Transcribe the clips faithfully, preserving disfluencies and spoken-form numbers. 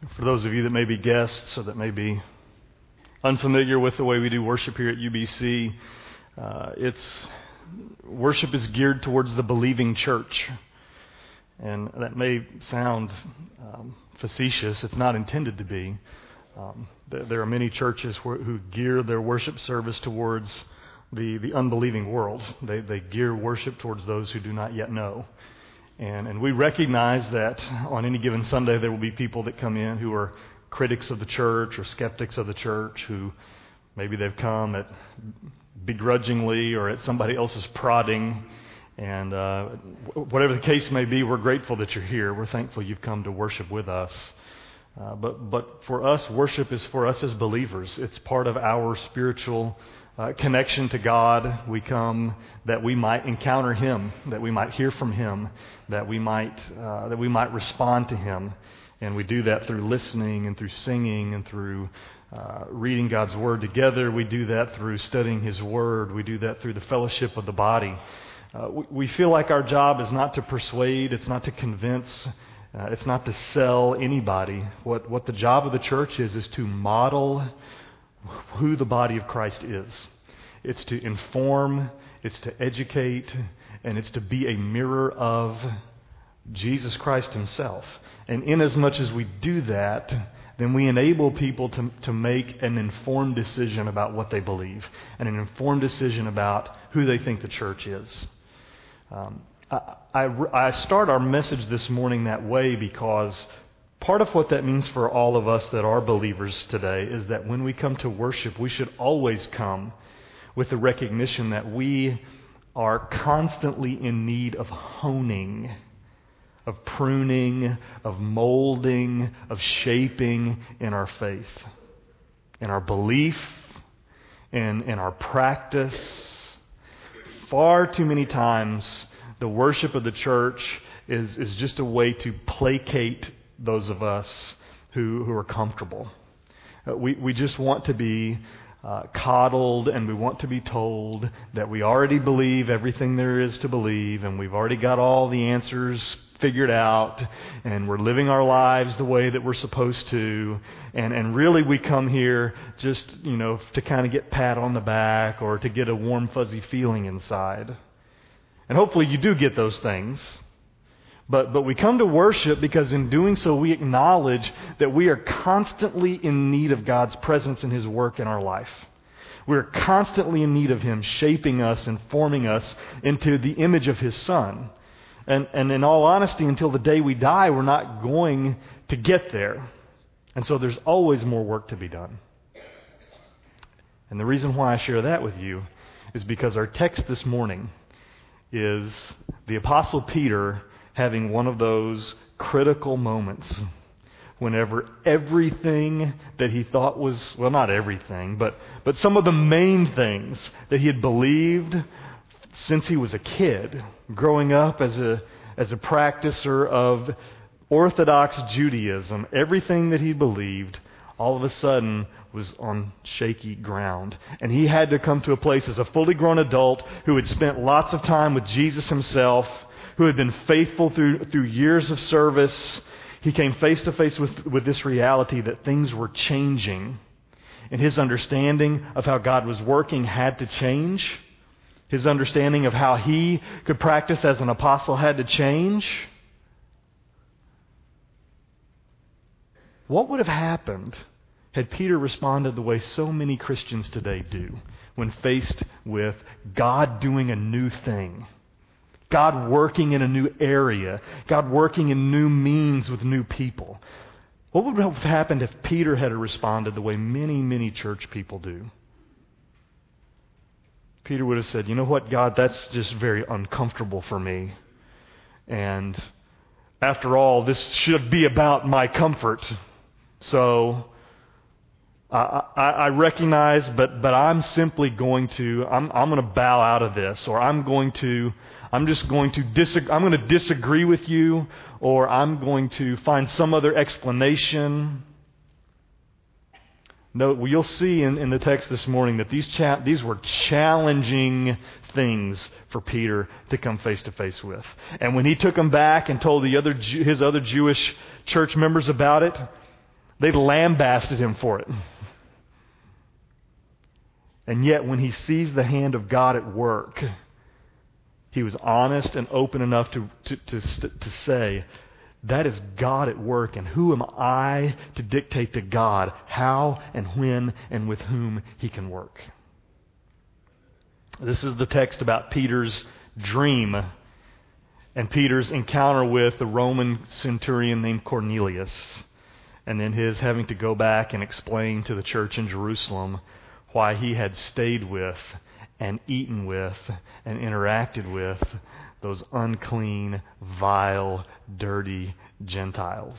For those of you that may be guests or that may be unfamiliar with the way we do worship here at U B C, uh, it's worship is geared towards the believing church. And that may sound um, facetious. It's not intended to be. Um, th- there are many churches who, who gear their worship service towards the, the unbelieving world. They, they gear worship towards those who do not yet know. And, and we recognize that on any given Sunday there will be people that come in who are critics of the church or skeptics of the church, who maybe they've come at begrudgingly or at somebody else's prodding. And uh, whatever the case may be, we're grateful that you're here. We're thankful you've come to worship with us. Uh, but but for us, worship is for us as believers. It's part of our spiritual uh, connection to God. We come that we might encounter Him, that we might hear from Him, that we might uh, that we might respond to Him, and we do that through listening and through singing and through uh, reading God's Word together. We do that through studying His Word. We do that through the fellowship of the body. Uh, we, we feel like our job is not to persuade, it's not to convince, uh, it's not to sell anybody. What what the job of the church is is to model who the body of Christ is. It's to inform, it's to educate, and it's to be a mirror of Jesus Christ Himself. And inasmuch as we do that, then we enable people to, to make an informed decision about what they believe, and an informed decision about who they think the church is. Um, I, I, I start our message this morning that way because part of what that means for all of us that are believers today is that when we come to worship, we should always come with the recognition that we are constantly in need of honing, of pruning, of molding, of shaping in our faith, in our belief, in, in our practice. Far too many times, the worship of the church is, is just a way to placate those of us who, who are comfortable. Uh, we, we just want to be uh, coddled, and we want to be told that we already believe everything there is to believe, and we've already got all the answers figured out, and we're living our lives the way that we're supposed to, and, and really we come here just, you know, to kind of get pat on the back or to get a warm, fuzzy feeling inside. And hopefully you do get those things. But, but we come to worship because in doing so we acknowledge that we are constantly in need of God's presence and His work in our life. We're constantly in need of Him shaping us and forming us into the image of His Son. And, and in all honesty, until the day we die, we're not going to get there. And so there's always more work to be done. And the reason why I share that with you is because our text this morning is the Apostle Peter having one of those critical moments whenever everything that he thought was, well, not everything, but, but some of the main things that he had believed since he was a kid, growing up as a as a practicer of Orthodox Judaism, everything that he believed all of a sudden was on shaky ground. And he had to come to a place as a fully grown adult who had spent lots of time with Jesus Himself, who had been faithful through through years of service. He came face to face with, with this reality that things were changing. And his understanding of how God was working had to change. His understanding of how he could practice as an apostle had to change. What would have happened had Peter responded the way so many Christians today do when faced with God doing a new thing, God working in a new area, God working in new means with new people? What would have happened if Peter had responded the way many, many church people do? Peter would have said, you know what, God, that's just very uncomfortable for me. And after all, this should be about my comfort. So I, I, I recognize, but but I'm simply going to, I'm I'm going to bow out of this, or I'm going to, I'm just going to disagree, I'm going to disagree with you, or I'm going to find some other explanation. No, well, you'll see in, in the text this morning that these cha- these were challenging things for Peter to come face to face with. And when he took them back and told the other Jew, his other Jewish church members about it, They lambasted him for it. And yet when he sees the hand of God at work, he was honest and open enough to, to, to, to say, that is God at work, and who am I to dictate to God how and when and with whom He can work? This is the text about Peter's dream and Peter's encounter with the Roman centurion named Cornelius, and then his having to go back and explain to the church in Jerusalem why he had stayed with and eaten with and interacted with those unclean, vile, dirty Gentiles.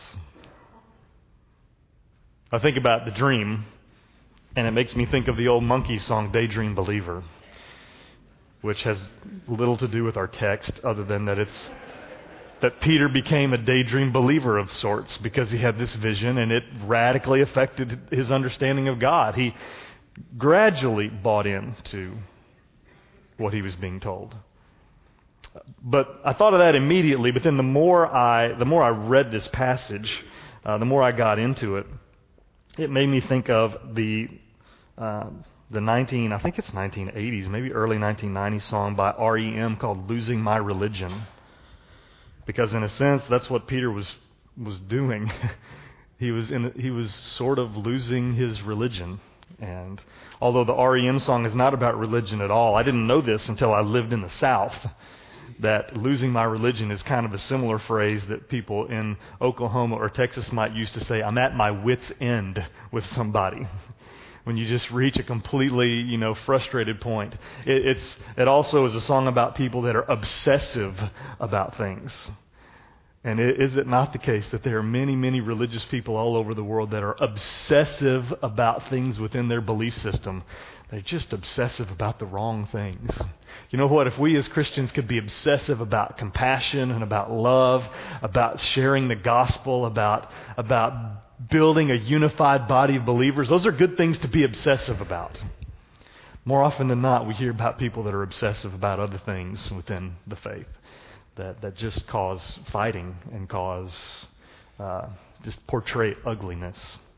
I think about the dream, and it makes me think of the old Monkey song, Daydream Believer, which has little to do with our text other than that it's that Peter became a daydream believer of sorts because he had this vision and it radically affected his understanding of God. He gradually bought into what he was being told. But I thought of that immediately, but then the more I the more I read this passage, uh, the more I got into it, it made me think of the uh, the nineteen I think it's nineteen eighties, maybe early nineteen nineties song by R E M called "Losing My Religion," because in a sense that's what Peter was was doing. he was in he was sort of losing his religion. And although the R E M song is not about religion at all, I didn't know this until I lived in the South, that losing my religion is kind of a similar phrase that people in Oklahoma or Texas might use to say, I'm at my wit's end with somebody. When you just reach a completely, you know, frustrated point. It, it's it also is a song about people that are obsessive about things. And is it not the case that there are many, many religious people all over the world that are obsessive about things within their belief system? They're just obsessive about the wrong things. You know what? If we as Christians could be obsessive about compassion and about love, about sharing the gospel, about, about building a unified body of believers, those are good things to be obsessive about. More often than not, we hear about people that are obsessive about other things within the faith. That, that just cause fighting and cause, uh, just portray ugliness.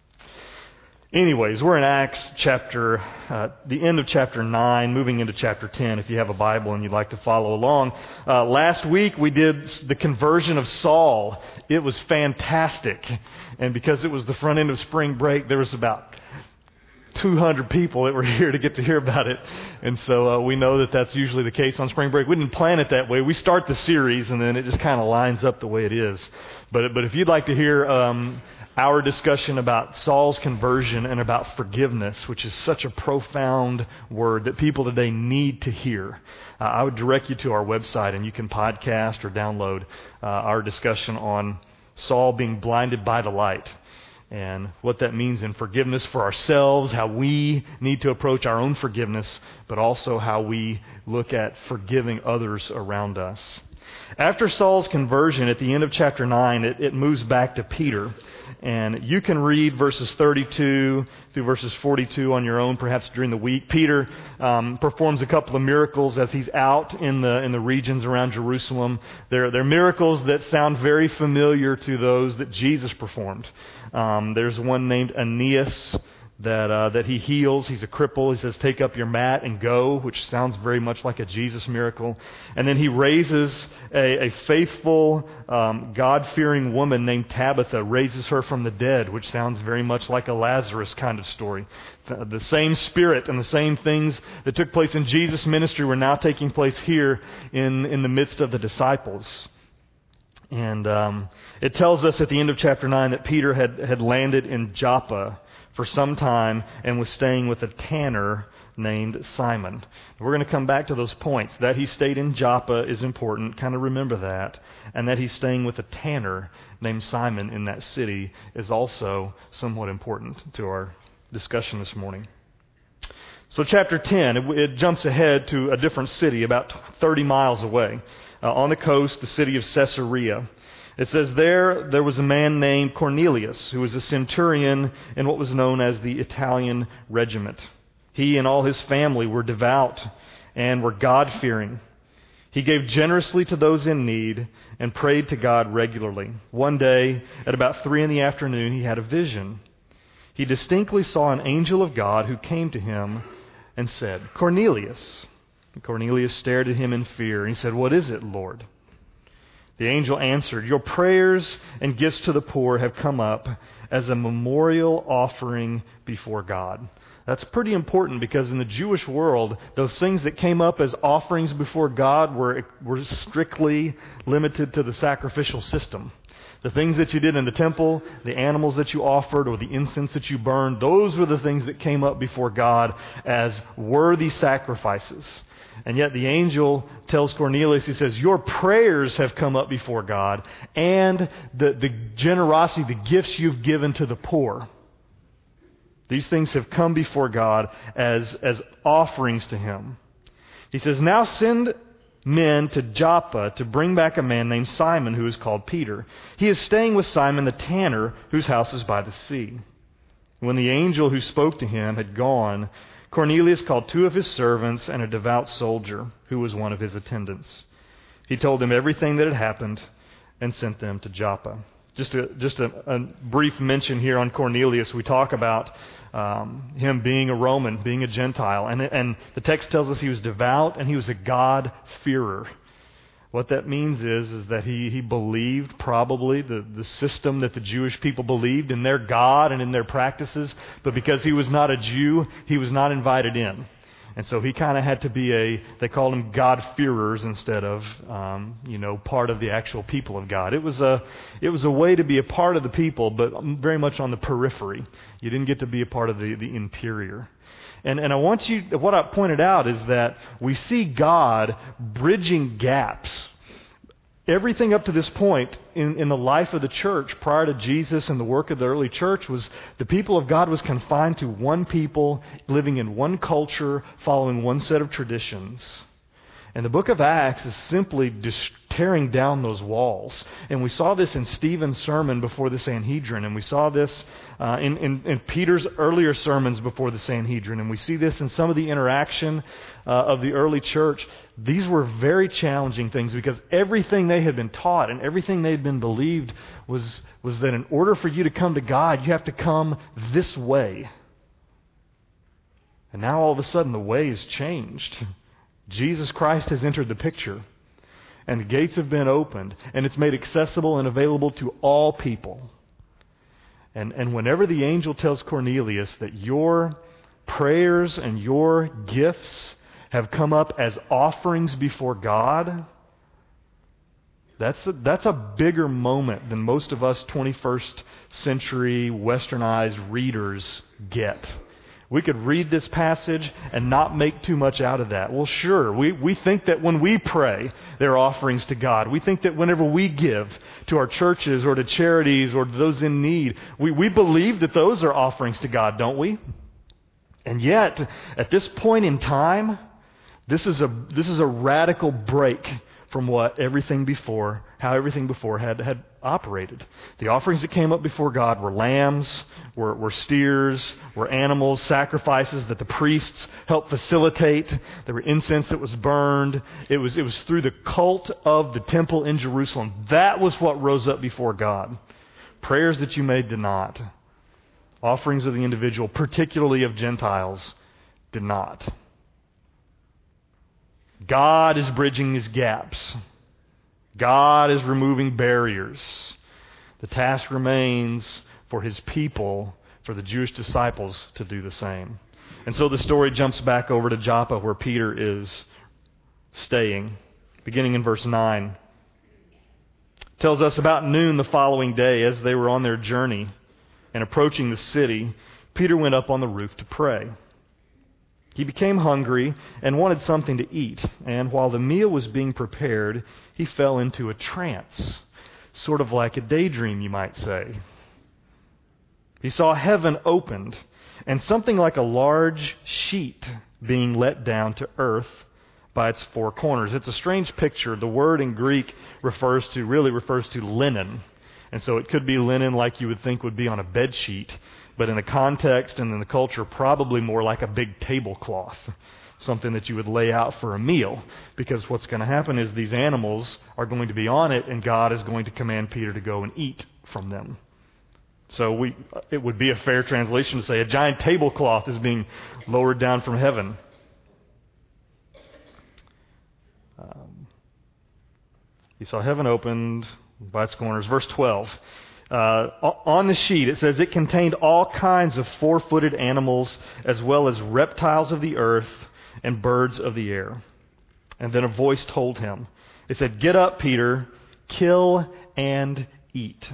Anyways, we're in Acts chapter, uh, the end of chapter nine, moving into chapter ten, if you have a Bible and you'd like to follow along. Uh, last week we did the conversion of Saul. It was fantastic. And because it was the front end of spring break, there was about two hundred people that were here to get to hear about it. And so uh, we know that that's usually the case on spring break. We didn't plan it that way. We start the series and then it just kind of lines up the way it is. But but if you'd like to hear um, our discussion about Saul's conversion and about forgiveness, which is such a profound word that people today need to hear, uh, I would direct you to our website and you can podcast or download uh, our discussion on Saul being blinded by the light. And what that means in forgiveness for ourselves, how we need to approach our own forgiveness, but also how we look at forgiving others around us. After Saul's conversion, at the end of chapter nine, it, it moves back to Peter. And you can read verses thirty-two through verses forty-two on your own, perhaps during the week. Peter um, performs a couple of miracles as he's out in the in the regions around Jerusalem. They're, they're miracles that sound very familiar to those that Jesus performed. Um, there's one named Aeneas that uh, that he heals. He's a cripple. He says, take up your mat and go, which sounds very much like a Jesus miracle. And then he raises a, a faithful, um, God-fearing woman named Tabitha, raises her from the dead, which sounds very much like a Lazarus kind of story. The, the same spirit and the same things that took place in Jesus' ministry were now taking place here in, in the midst of the disciples. And um, it tells us at the end of chapter nine that Peter had, had landed in Joppa for some time and was staying with a tanner named Simon. We're going to come back to those points. That he stayed in Joppa is important. Kind of remember that. And that he's staying with a tanner named Simon in that city is also somewhat important to our discussion this morning. So chapter ten, it, it jumps ahead to a different city about thirty miles away. Uh, on the coast, the city of Caesarea. It says there, there was a man named Cornelius, who was a centurion in what was known as the Italian regiment. He and all his family were devout and were God-fearing. He gave generously to those in need and prayed to God regularly. One day, at about three in the afternoon, he had a vision. he distinctly saw an angel of God who came to him and said, "Cornelius." And Cornelius stared at him in fear, and he said, "What is it, Lord?" The angel answered, "Your prayers and gifts to the poor have come up as a memorial offering before God." That's pretty important because in the Jewish world, those things that came up as offerings before God were, were strictly limited to the sacrificial system. The things that you did in the temple, the animals that you offered, or the incense that you burned, those were the things that came up before God as worthy sacrifices. And yet the angel tells Cornelius, he says, "Your prayers have come up before God, and the, the generosity, the gifts you've given to the poor. These things have come before God as, as offerings to Him." He says, "Now send men to Joppa to bring back a man named Simon who is called Peter. He is staying with Simon the tanner, whose house is by the sea." When the angel who spoke to him had gone, Cornelius called two of his servants and a devout soldier who was one of his attendants. He told them everything that had happened and sent them to Joppa. Just a, just a, a brief mention here on Cornelius. We talk about um, him being a Roman, being a Gentile. And, and the text tells us he was devout and he was a God-fearer. What that means is, is that he, he believed probably the, the system that the Jewish people believed in their God and in their practices. But because he was not a Jew, he was not invited in. And so he kind of had to be a, they called him God-fearers instead of, um, you know, part of the actual people of God. It was a, it was a way to be a part of the people, but very much on the periphery. You didn't get to be a part of the, the interior. And, and I want you, what I pointed out is that we see God bridging gaps. Everything up to this point in, in the life of the church prior to Jesus and the work of the early church was the people of God was confined to one people, living in one culture, following one set of traditions. And the book of Acts is simply just tearing down those walls. And we saw this in Stephen's sermon before the Sanhedrin. And we saw this uh, in, in, in Peter's earlier sermons before the Sanhedrin. And we see this in some of the interaction uh, of the early church. These were very challenging things because everything they had been taught and everything they had been believed was, was that in order for you to come to God, you have to come this way. And now all of a sudden the way has changed. Jesus Christ has entered the picture, and the gates have been opened, and it's made accessible and available to all people. And, and whenever the angel tells Cornelius that your prayers and your gifts have come up as offerings before God, that's a, that's a bigger moment than most of us twenty-first century westernized readers get. We could read this passage and not make too much out of that. Well, sure, we, we think that when we pray, they're offerings to God. We think that whenever we give to our churches or to charities or to those in need, we, we believe that those are offerings to God, don't we? And yet, at this point in time, this is a this is a radical break from what everything before, how everything before had, had operated. The offerings that came up before God were lambs, were, were steers, were animals, sacrifices that the priests helped facilitate. There were incense that was burned. It was, it was through the cult of the temple in Jerusalem. That was what rose up before God. Prayers that you made did not. Offerings of the individual, particularly of Gentiles, did not. God is bridging these gaps. God is removing barriers. The task remains for His people, for the Jewish disciples, to do the same. And so the story jumps back over to Joppa, where Peter is staying, beginning in verse nine. It tells us about noon the following day, as they were on their journey and approaching the city, Peter went up on the roof to pray. He became hungry and wanted something to eat, and while the meal was being prepared, he fell into a trance, sort of like a daydream, you might say. He saw heaven opened, and something like a large sheet being let down to earth by its four corners. It's a strange picture. The word in Greek refers to, really refers to linen, and so it could be linen like you would think would be on a bed sheet, but in the context and in the culture, probably more like a big tablecloth, something that you would lay out for a meal. Because what's going to happen is these animals are going to be on it, and God is going to command Peter to go and eat from them. So we, it would be a fair translation to say a giant tablecloth is being lowered down from heaven. Um, he saw heaven opened by its corners. Verse twelve. Uh, on the sheet, it says it contained all kinds of four-footed animals as well as reptiles of the earth and birds of the air. And then a voice told him, it said, "Get up, Peter, kill and eat."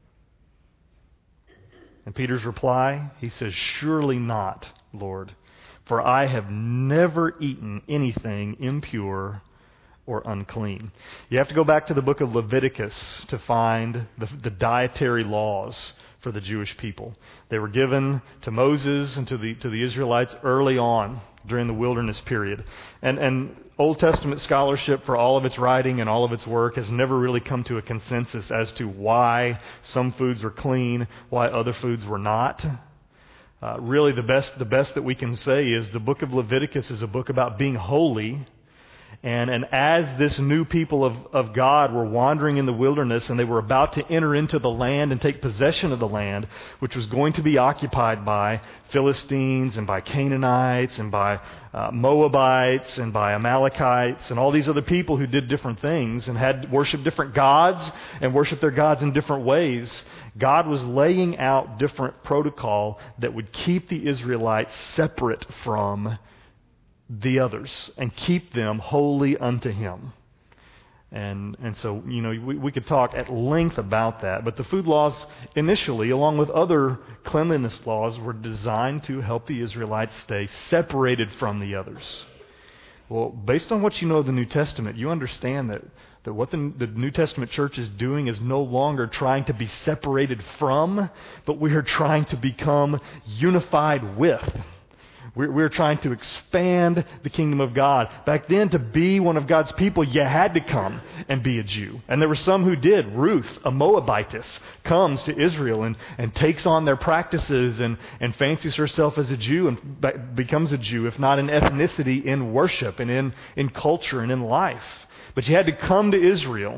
And Peter's reply, he says, "Surely not, Lord, for I have never eaten anything impure or unclean." You have to go back to the book of Leviticus to find the, the dietary laws for the Jewish people. They were given to Moses and to the to the Israelites early on during the wilderness period. And and Old Testament scholarship, for all of its writing and all of its work, has never really come to a consensus as to why some foods were clean, why other foods were not. Uh, really, the best the best that we can say is the book of Leviticus is a book about being holy. And, and as this new people of, of God were wandering in the wilderness and they were about to enter into the land and take possession of the land, which was going to be occupied by Philistines and by Canaanites and by uh, Moabites and by Amalekites and all these other people who did different things and had worshiped different gods and worshiped their gods in different ways, God was laying out different protocol that would keep the Israelites separate from the others and keep them holy unto Him. And and so, you know, we, we could talk at length about that. But the food laws initially, along with other cleanliness laws, were designed to help the Israelites stay separated from the others. Well, based on what you know of the New Testament, you understand that, that what the, the New Testament church is doing is no longer trying to be separated from, but we are trying to become unified with. We're, we're trying to expand the kingdom of God. Back then, to be one of God's people, you had to come and be a Jew. And there were some who did. Ruth, a Moabitess, comes to Israel and, and takes on their practices and, and fancies herself as a Jew and becomes a Jew, if not in ethnicity, in worship and in, in culture and in life. But you had to come to Israel.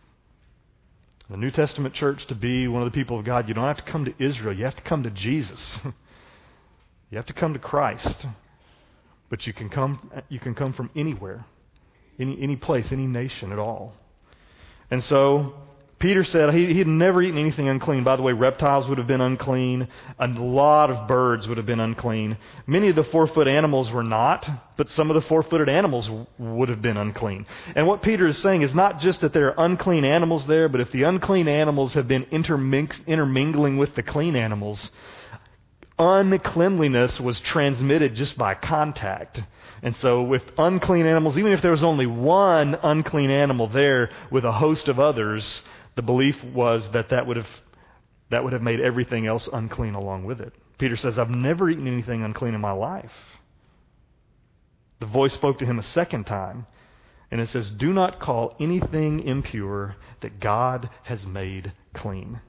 The New Testament church, to be one of the people of God, you don't have to come to Israel. You have to come to Jesus. You have to come to Christ, but you can come you can come from anywhere, any any place, any nation at all. And so Peter said he, he had never eaten anything unclean. By the way, reptiles would have been unclean. A lot of birds would have been unclean. Many of the four-foot animals were not, but some of the four-footed animals would have been unclean. And what Peter is saying is not just that there are unclean animals there, but if the unclean animals have been intermix, intermingling with the clean animals, uncleanliness was transmitted just by contact. And so with unclean animals, even if there was only one unclean animal there with a host of others, the belief was that that would have that would have made everything else unclean along with it. Peter says, "I've never eaten anything unclean in my life." The voice spoke to him a second time, and it says, "Do not call anything impure that God has made clean."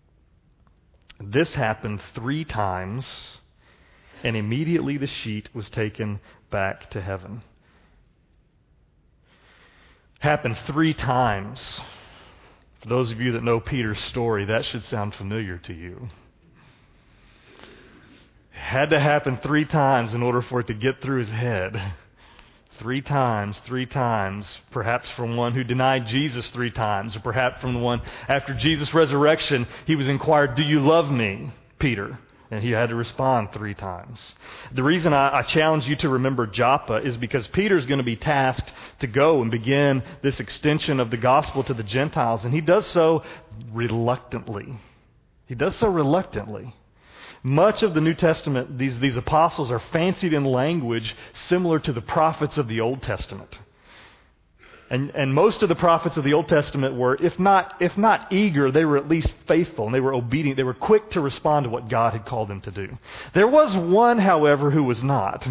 This happened three times, and immediately the sheet was taken back to heaven. Happened three times. For those of you that know Peter's story, that should sound familiar to you. It had to happen three times in order for it to get through his head. Three times, three times, perhaps from one who denied Jesus three times, or perhaps from the one after Jesus' resurrection, he was inquired, "Do you love me, Peter?" And he had to respond three times. The reason I, I challenge you to remember Joppa is because Peter's going to be tasked to go and begin this extension of the gospel to the Gentiles, and he does so reluctantly. He does so reluctantly. Much of the New Testament, these, these apostles are fancied in language similar to the prophets of the Old Testament. And, and most of the prophets of the Old Testament were, if not, if not eager, they were at least faithful, and they were obedient. They were quick to respond to what God had called them to do. There was one, however, who was not.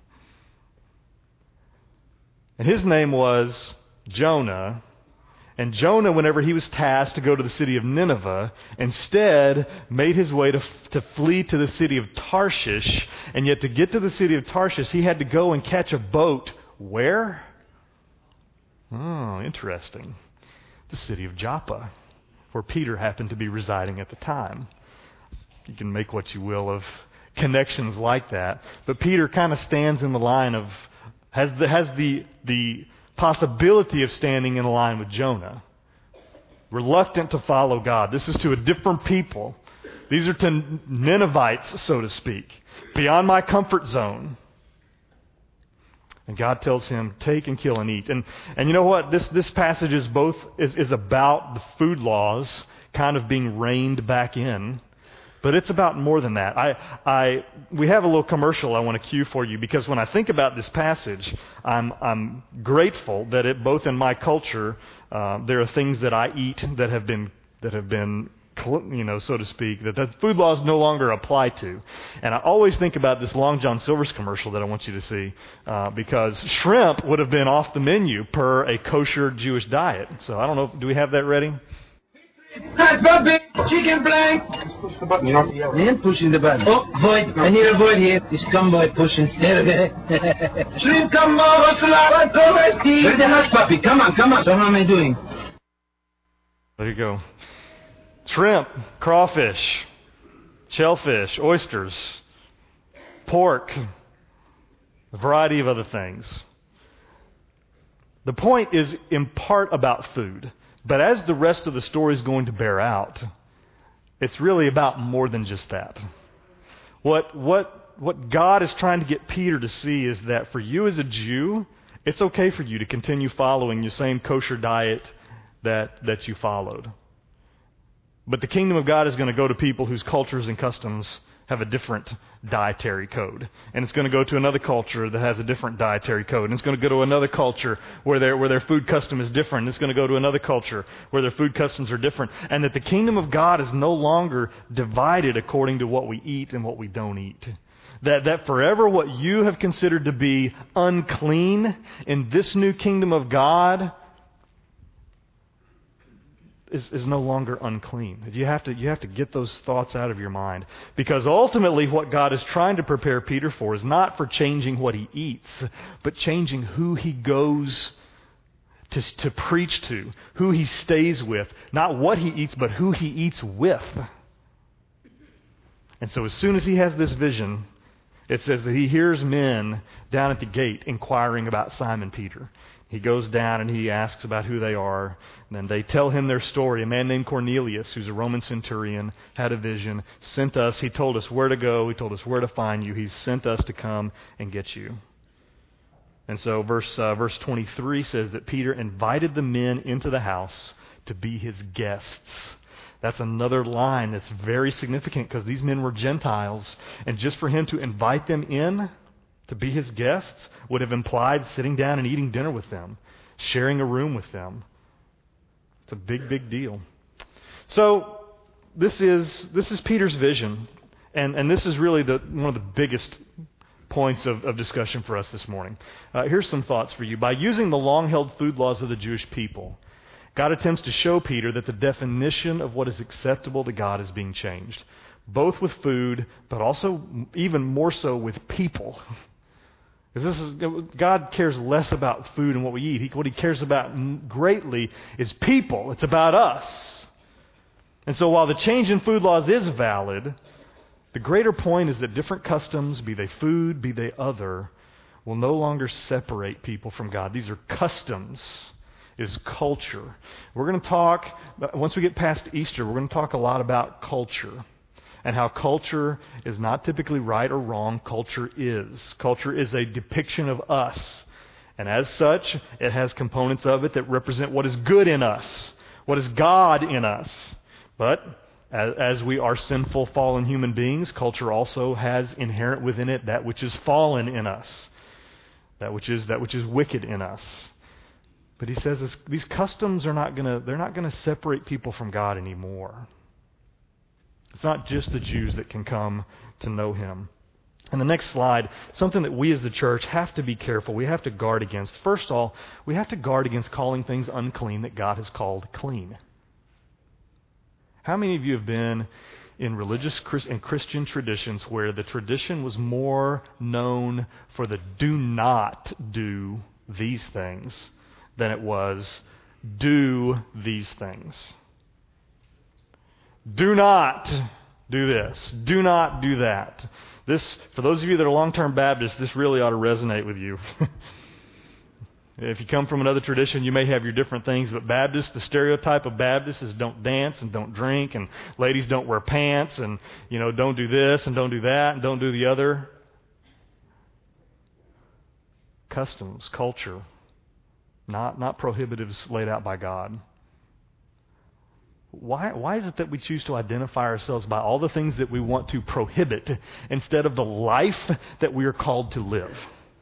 And his name was Jonah. And Jonah, whenever he was tasked to go to the city of Nineveh, instead made his way to, to flee to the city of Tarshish. And yet to get to the city of Tarshish, he had to go and catch a boat. Where? Oh, interesting. The city of Joppa, where Peter happened to be residing at the time. you can make what you will of connections like that. But Peter kind of stands in the line of, has the, has the, the possibility of standing in a line with Jonah. Reluctant to follow God. This is to a different people. These are to Ninevites, so to speak. Beyond my comfort zone. And God tells him, take and kill and eat. And and you know what? This this passage is both is, is about the food laws kind of being reined back in. But it's about more than that. I, I, we have a little commercial I want to cue for you, because when I think about this passage, I'm, I'm grateful that it, both in my culture, uh, there are things that I eat that have been, that have been, you know, so to speak, that the food laws no longer apply to. And I always think about this Long John Silver's commercial that I want you to see, uh, because shrimp would have been off the menu per a kosher Jewish diet. So I don't know, do we have that ready? Nice puppy, chicken blank. Push the button, you know. I am pushing the button. Oh, void. I need a void here. This combo push instead of it. Shrimp combo, salad, toasty. Where's the hush puppy? Come on, come on. So how am I doing? There you go. Shrimp, crawfish, shellfish, oysters, pork, a variety of other things. The point is in part about food. But as the rest of the story is going to bear out, it's really about more than just that. What, what, what God is trying to get Peter to see is that for you as a Jew, it's okay for you to continue following your same kosher diet that, that you followed. But the kingdom of God is going to go to people whose cultures and customs have a different dietary code. And it's going to go to another culture that has a different dietary code. And it's going to go to another culture where their, where their food custom is different. And it's going to go to another culture where their food customs are different. And that the kingdom of God is no longer divided according to what we eat and what we don't eat. That, that forever what you have considered to be unclean in this new kingdom of God Is, is no longer unclean. You have to you have to get those thoughts out of your mind. Because ultimately what God is trying to prepare Peter for is not for changing what he eats, but changing who he goes to, to preach to, who he stays with. Not what he eats, but who he eats with. And so as soon as he has this vision, it says that he hears men down at the gate inquiring about Simon Peter. He goes down and he asks about who they are. And then they tell him their story. A man named Cornelius, who's a Roman centurion, had a vision, sent us. He told us where to go. He told us where to find you. He's sent us to come and get you. And so verse uh, verse twenty-three says that Peter invited the men into the house to be his guests. That's another line that's very significant because these men were Gentiles. And just for him to invite them in to be his guests would have implied sitting down and eating dinner with them, sharing a room with them. It's a big, big deal. So this is this is Peter's vision, and, and this is really the one of the biggest points of, of discussion for us this morning. Uh, here's some thoughts for you. By using the long-held food laws of the Jewish people, God attempts to show Peter that the definition of what is acceptable to God is being changed, both with food, but also even more so with people. Because this is, God cares less about food and what we eat. He, what He cares about greatly is people. It's about us. And so while the change in food laws is valid, the greater point is that different customs, be they food, be they other, will no longer separate people from God. These are customs. Is culture. We're going to talk, once we get past Easter, we're going to talk a lot about culture. And how culture is not typically right or wrong. Culture is. Culture is a depiction of us. And as such, it has components of it that represent what is good in us. What is God in us. But as, as we are sinful, fallen human beings, culture also has inherent within it that which is fallen in us. That which is, that which is wicked in us. But he says this, these customs are not going to, they're not going to separate people from God anymore. It's not just the Jews that can come to know Him. And the next slide, something that we as the church have to be careful, we have to guard against. First of all, we have to guard against calling things unclean that God has called clean. How many of you have been in religious and Christian traditions where the tradition was more known for the do not do these things than it was do these things? Do not do this. Do not do that. This, for those of you that are long-term Baptists, this really ought to resonate with you. If you come from another tradition, you may have your different things, but Baptists, the stereotype of Baptists is don't dance and don't drink, and ladies don't wear pants, and, you know, don't do this and don't do that and don't do the other. Customs, culture, not not prohibitives laid out by God. Why why is it that we choose to identify ourselves by all the things that we want to prohibit instead of the life that we are called to live?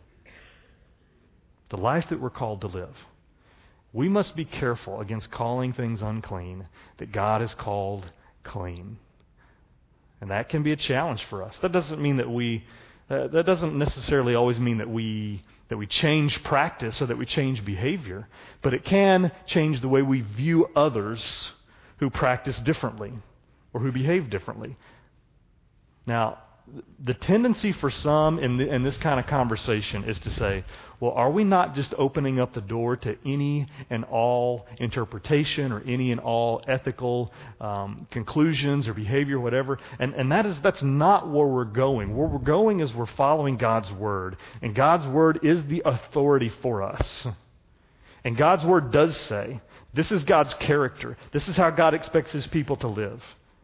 The life that we're called to live. We must be careful against calling things unclean that God has called clean. And that can be a challenge for us. That doesn't mean that we uh, that doesn't necessarily always mean that we that we change practice or that we change behavior, but it can change the way we view others who practice differently or who behave differently. Now, the tendency for some in, the, in this kind of conversation is to say, well, are we not just opening up the door to any and all interpretation or any and all ethical um, conclusions or behavior, whatever? And, and that is that's not where we're going. Where we're going is we're following God's Word. And God's Word is the authority for us. And God's Word does say, this is God's character. This is how God expects His people to live.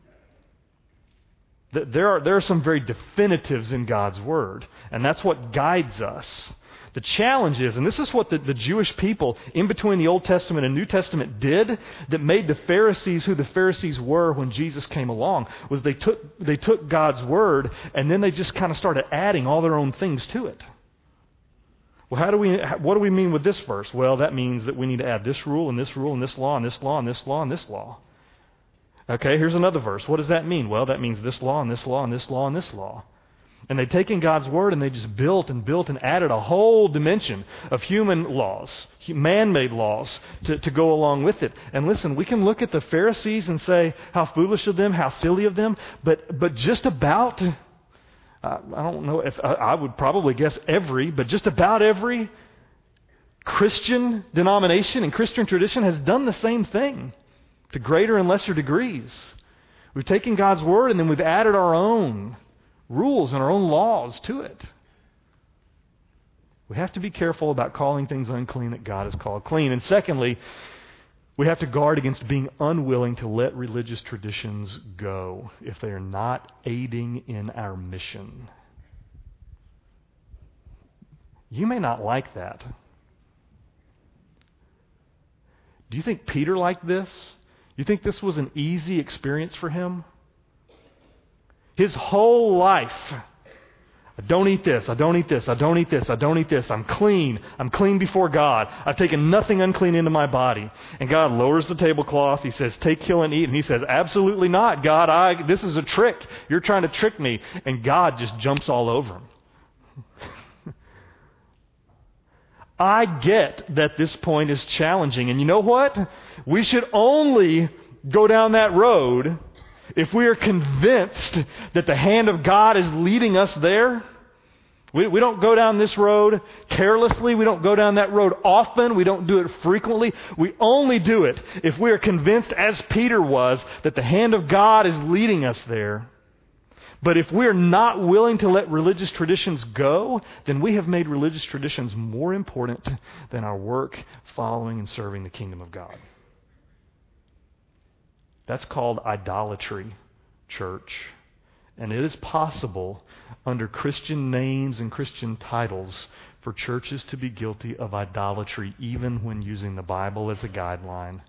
There are, there are some very definitives in God's Word, and that's what guides us. The challenge is, and this is what the, the Jewish people in between the Old Testament and New Testament did that made the Pharisees who the Pharisees were when Jesus came along, was they took, they took God's Word and then they just kind of started adding all their own things to it. Well, how do we? What do we mean with this verse? Well, that means that we need to add this rule and this rule and this law and this law and this law and this law. Okay, here's another verse. What does that mean? Well, that means this law and this law and this law and this law. And they've taken God's Word and they just built and built and added a whole dimension of human laws, man-made laws to, to go along with it. And listen, we can look at the Pharisees and say how foolish of them, how silly of them, but but just about, uh, I don't know if, I, I would probably guess every, but just about every Christian denomination and Christian tradition has done the same thing. To greater and lesser degrees. We've taken God's Word and then we've added our own rules and our own laws to it. We have to be careful about calling things unclean that God has called clean. And secondly, we have to guard against being unwilling to let religious traditions go if they are not aiding in our mission. You may not like that. Do you think Peter liked this? You think this was an easy experience for him? His whole life, I don't eat this, I don't eat this, I don't eat this, I don't eat this, I'm clean, I'm clean before God, I've taken nothing unclean into my body. And God lowers the tablecloth, He says, take, kill, and eat. And he says, absolutely not, God, I, this is a trick. You're trying to trick me. And God just jumps all over him. I get that this point is challenging. And you know what? We should only go down that road if we are convinced that the hand of God is leading us there. We, we don't go down this road carelessly. We don't go down that road often. We don't do it frequently. We only do it if we are convinced, as Peter was, that the hand of God is leading us there. But if we're not willing to let religious traditions go, then we have made religious traditions more important than our work following and serving the kingdom of God. That's called idolatry, church. And it is possible under Christian names and Christian titles for churches to be guilty of idolatry even when using the Bible as a guideline.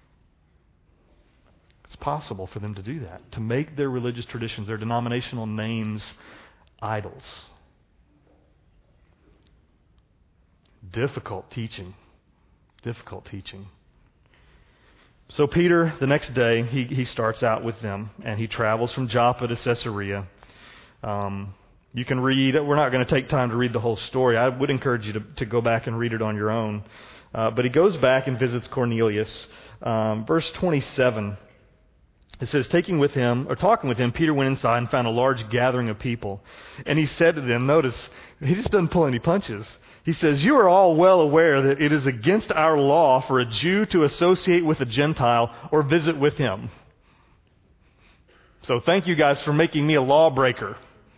It's possible for them to do that, to make their religious traditions, their denominational names, idols. Difficult teaching. Difficult teaching. So Peter, the next day, he, he starts out with them, and he travels from Joppa to Caesarea. Um, you can read, we're not going to take time to read the whole story. I would encourage you to, to go back and read it on your own. Uh, but he goes back and visits Cornelius. Um, verse twenty-seven. It says, taking with him, or talking with him, Peter went inside and found a large gathering of people. And he said to them, notice, he just doesn't pull any punches. He says, you are all well aware that it is against our law for a Jew to associate with a Gentile or visit with him. So thank you guys for making me a lawbreaker.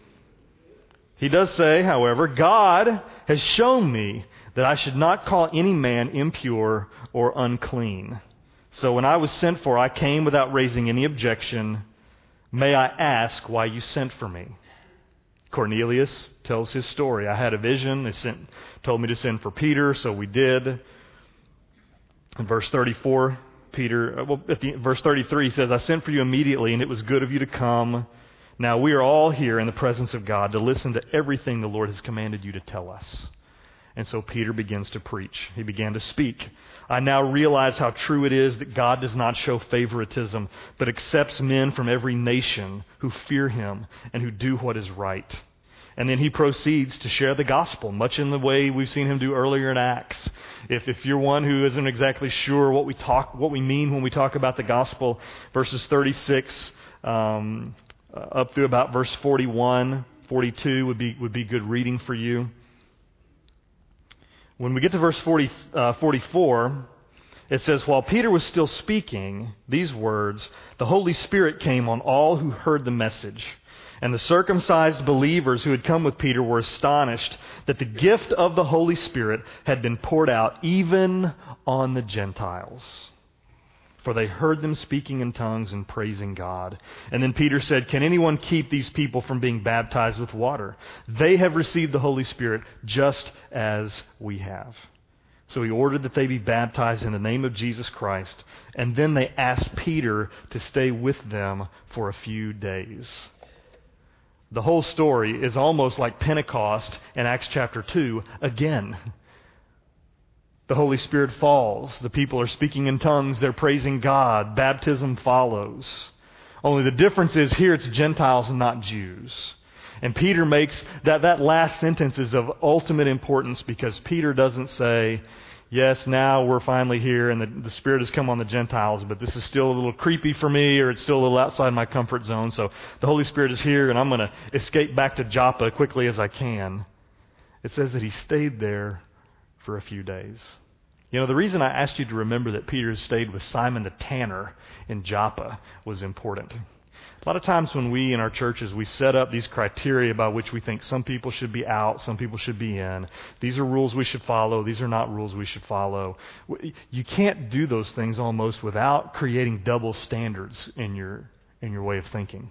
He does say, however, God has shown me that I should not call any man impure or unclean. So when I was sent for, I came without raising any objection. May I ask why you sent for me? Cornelius tells his story. I had a vision. They sent, told me to send for Peter, so we did. In verse thirty-four, Peter, well, at the, verse thirty-three says, I sent for you immediately, and it was good of you to come. Now we are all here in the presence of God to listen to everything the Lord has commanded you to tell us. And so Peter begins to preach. He began to speak. I now realize how true it is that God does not show favoritism, but accepts men from every nation who fear Him and who do what is right. And then he proceeds to share the gospel, much in the way we've seen him do earlier in Acts. If if you're one who isn't exactly sure what we talk, what we mean when we talk about the gospel, verses thirty-six um, up through about verse forty-one, forty-two would be would be good reading for you. When we get to verse forty, uh, forty-four, it says, while Peter was still speaking these words, the Holy Spirit came on all who heard the message. And the circumcised believers who had come with Peter were astonished that the gift of the Holy Spirit had been poured out even on the Gentiles. For they heard them speaking in tongues and praising God. And then Peter said, can anyone keep these people from being baptized with water? They have received the Holy Spirit just as we have. So he ordered that they be baptized in the name of Jesus Christ. And then they asked Peter to stay with them for a few days. The whole story is almost like Pentecost in Acts chapter two again. The Holy Spirit falls. The people are speaking in tongues. They're praising God. Baptism follows. Only the difference is here it's Gentiles and not Jews. And Peter makes that, that last sentence is of ultimate importance because Peter doesn't say, yes, now we're finally here and the, the Spirit has come on the Gentiles, but this is still a little creepy for me or it's still a little outside my comfort zone. So the Holy Spirit is here and I'm going to escape back to Joppa quickly as I can. It says that he stayed there for a few days. You know, the reason I asked you to remember that Peter stayed with Simon the tanner in Joppa was important. A lot of times when we in our churches, we set up these criteria by which we think some people should be out, some people should be in. These are rules we should follow. These are not rules we should follow. You can't do those things almost without creating double standards in your in your way of thinking.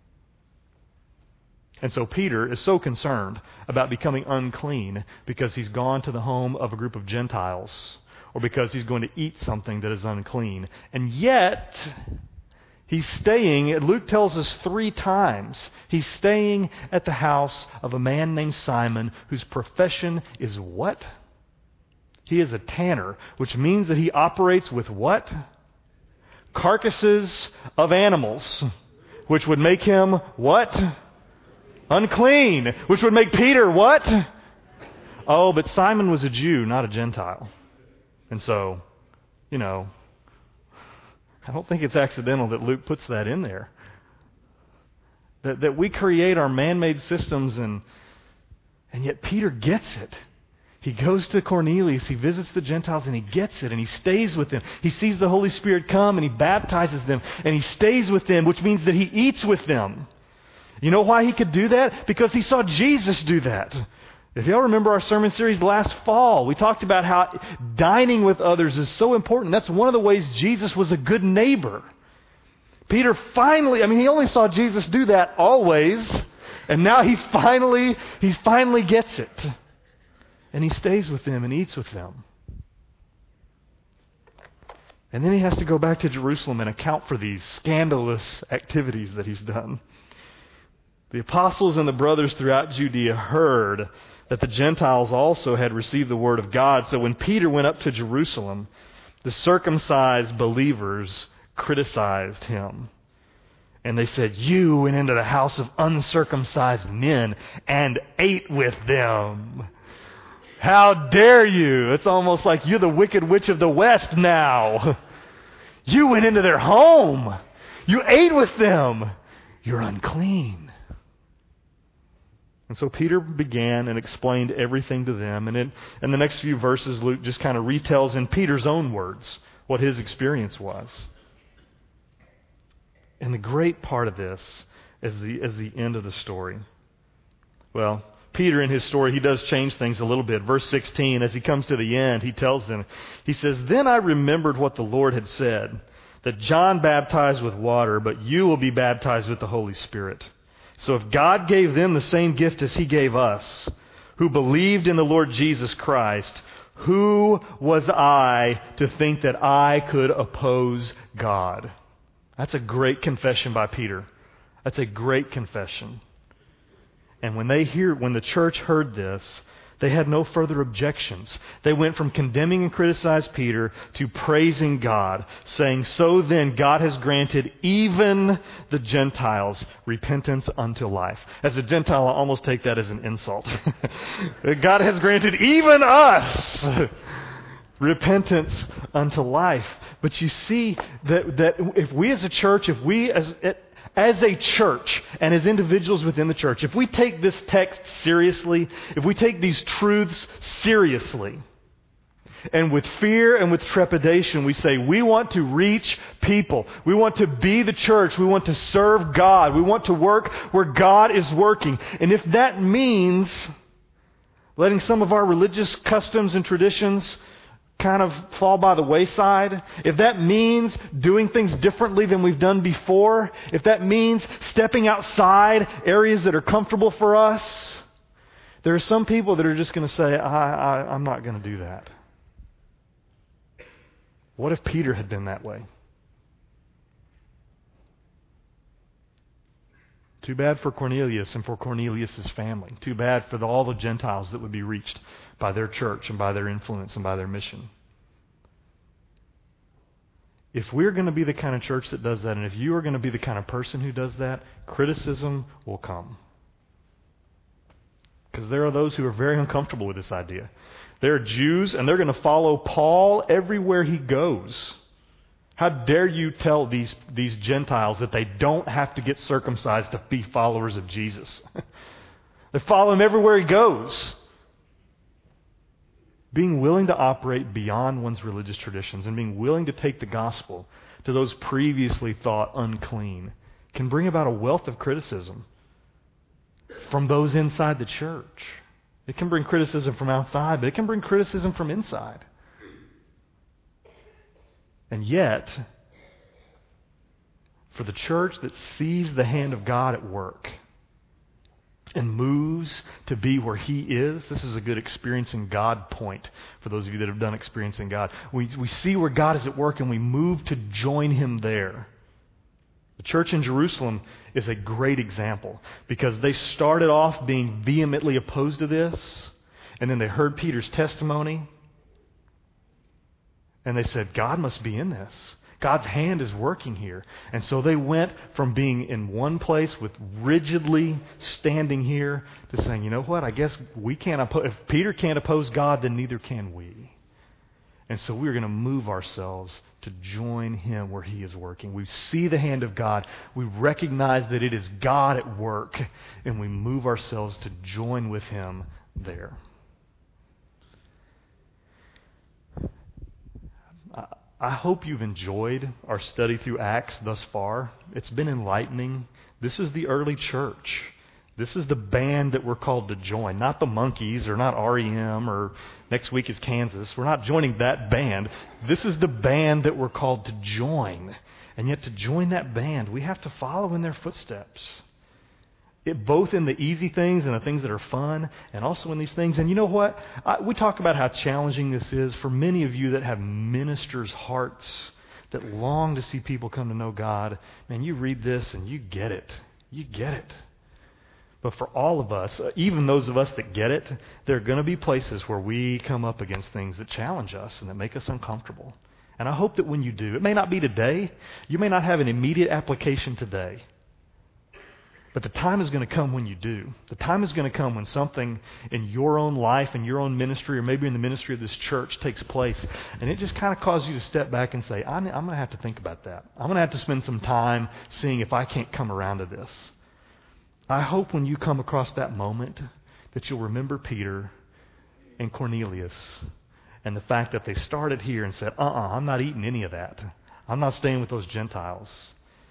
And so Peter is so concerned about becoming unclean because he's gone to the home of a group of Gentiles or because he's going to eat something that is unclean. And yet he's staying, Luke tells us three times, he's staying at the house of a man named Simon whose profession is what? He is a tanner, which means that he operates with what? Carcasses of animals, which would make him what? Unclean, which would make Peter what? Oh, but Simon was a Jew, not a Gentile. And so, you know, I don't think it's accidental that Luke puts that in there. That that we create our man-made systems and and yet Peter gets it. He goes to Cornelius, he visits the Gentiles and he gets it and he stays with them. He sees the Holy Spirit come and he baptizes them and he stays with them, which means that he eats with them. You know why he could do that? Because he saw Jesus do that. If y'all remember our sermon series last fall, we talked about how dining with others is so important. That's one of the ways Jesus was a good neighbor. Peter finally, I mean, he only saw Jesus do that always, and now he finally, he finally gets it. And he stays with them and eats with them. And then he has to go back to Jerusalem and account for these scandalous activities that he's done. The apostles and the brothers throughout Judea heard that the Gentiles also had received the word of God. So when Peter went up to Jerusalem, the circumcised believers criticized him. And they said, you went into the house of uncircumcised men and ate with them. How dare you? It's almost like you're the wicked witch of the West now. You went into their home. You ate with them. You're unclean. And so Peter began and explained everything to them. And in, in the next few verses, Luke just kind of retells in Peter's own words what his experience was. And the great part of this is the, is the end of the story. Well, Peter in his story, he does change things a little bit. Verse sixteen, as he comes to the end, he tells them, he says, "Then I remembered what the Lord had said, that John baptized with water, but you will be baptized with the Holy Spirit. So if God gave them the same gift as he gave us, who believed in the Lord Jesus Christ, who was I to think that I could oppose God?" That's a great confession by Peter. That's a great confession. And when they hear, when the church heard this, they had no further objections. They went from condemning and criticizing Peter to praising God, saying, "So then God has granted even the Gentiles repentance unto life." As a Gentile, I almost take that as an insult. God has granted even us repentance unto life. But you see that, that if we as a church, if we as As a church and as individuals within the church, if we take this text seriously, if we take these truths seriously, and with fear and with trepidation, we say, we want to reach people. We want to be the church. We want to serve God. We want to work where God is working. And if that means letting some of our religious customs and traditions kind of fall by the wayside, if that means doing things differently than we've done before, if that means stepping outside areas that are comfortable for us, there are some people that are just going to say, I, I, I'm not going to do that. What if Peter had been that way? Too bad for Cornelius and for Cornelius' family. Too bad for the, all the Gentiles that would be reached by their church and by their influence and by their mission. If we're going to be the kind of church that does that, and if you are going to be the kind of person who does that, criticism will come. Because there are those who are very uncomfortable with this idea. They're Jews, and they're going to follow Paul everywhere he goes. How dare you tell these, these Gentiles that they don't have to get circumcised to be followers of Jesus? They follow him everywhere he goes. Being willing to operate beyond one's religious traditions and being willing to take the gospel to those previously thought unclean can bring about a wealth of criticism from those inside the church. It can bring criticism from outside, but it can bring criticism from inside. And yet, for the church that sees the hand of God at work and moves to be where He is, this is a good experiencing God point for those of you that have done experiencing God. We, we see where God is at work and we move to join Him there. The church in Jerusalem is a great example because they started off being vehemently opposed to this, and then they heard Peter's testimony, and they said, God must be in this. God's hand is working here. And so they went from being in one place with rigidly standing here to saying, you know what, I guess we can't oppose, if Peter can't oppose God, then neither can we. And so we're going to move ourselves to join Him where He is working. We see the hand of God. We recognize that it is God at work, and we move ourselves to join with Him there. I hope you've enjoyed our study through Acts thus far. It's been enlightening. This is the early church. This is the band that we're called to join. Not the Monkees or not R E M or next week is Kansas. We're not joining that band. This is the band that we're called to join. And yet to join that band, we have to follow in their footsteps. It, both in the easy things and the things that are fun, and also in these things. And you know what? I, we talk about how challenging this is for many of you that have ministers' hearts that long to see people come to know God. Man, you read this and you get it. You get it. But for all of us, even those of us that get it, there are going to be places where we come up against things that challenge us and that make us uncomfortable. And I hope that when you do, it may not be today. You may not have an immediate application today. But the time is going to come when you do. The time is going to come when something in your own life, in your own ministry, or maybe in the ministry of this church takes place. And it just kind of causes you to step back and say, I'm, I'm going to have to think about that. I'm going to have to spend some time seeing if I can't come around to this. I hope when you come across that moment that you'll remember Peter and Cornelius and the fact that they started here and said, uh-uh, I'm not eating any of that. I'm not staying with those Gentiles.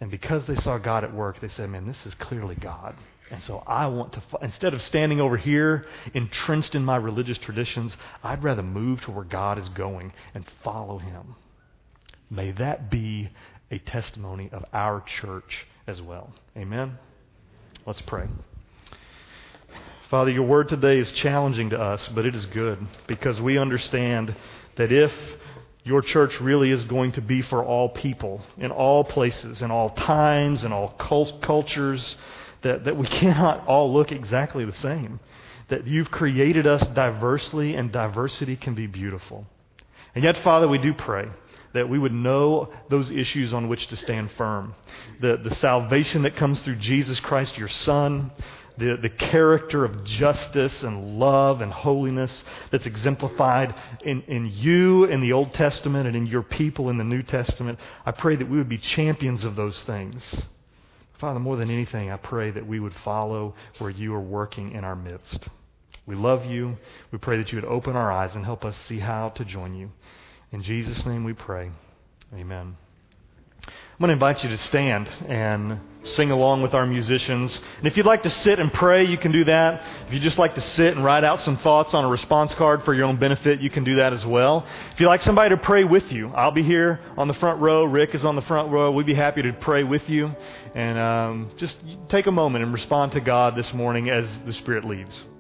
And because they saw God at work, they said, man, this is clearly God. And so I want to, instead of standing over here entrenched in my religious traditions, I'd rather move to where God is going and follow Him. May that be a testimony of our church as well. Amen? Let's pray. Father, your word today is challenging to us, but it is good because we understand that if your church really is going to be for all people, in all places, in all times, in all cultures, that, that we cannot all look exactly the same. That you've created us diversely, and diversity can be beautiful. And yet, Father, we do pray that we would know those issues on which to stand firm. The, the salvation that comes through Jesus Christ, your Son, the, the character of justice and love and holiness that's exemplified in, in you in the Old Testament and in your people in the New Testament. I pray that we would be champions of those things. Father, more than anything, I pray that we would follow where you are working in our midst. We love you. We pray that you would open our eyes and help us see how to join you. In Jesus' name we pray. Amen. I'm going to invite you to stand and sing along with our musicians. And if you'd like to sit and pray, you can do that. If you'd just like to sit and write out some thoughts on a response card for your own benefit, you can do that as well. If you'd like somebody to pray with you, I'll be here on the front row. Rick is on the front row. We'd be happy to pray with you. And um, just take a moment and respond to God this morning as the Spirit leads.